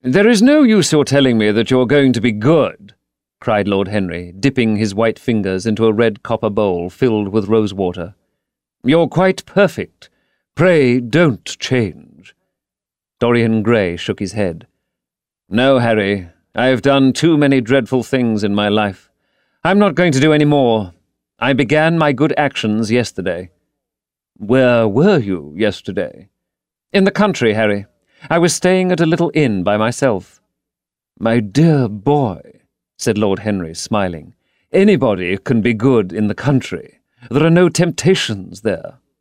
"There is no use your telling me that you're going to be good," cried Lord Henry, dipping his white fingers into a red copper bowl filled with rose-water. "You're quite perfect. Pray don't change." Dorian Gray shook his head. "No, Harry, I've done too many dreadful things in my life. I'm not going to do any more. I began my good actions yesterday." "Where were you yesterday?" "In the country, Harry. I was staying at a little inn by myself." "My dear boy," said Lord Henry, smiling, "anybody can be good in the country. There are no temptations there."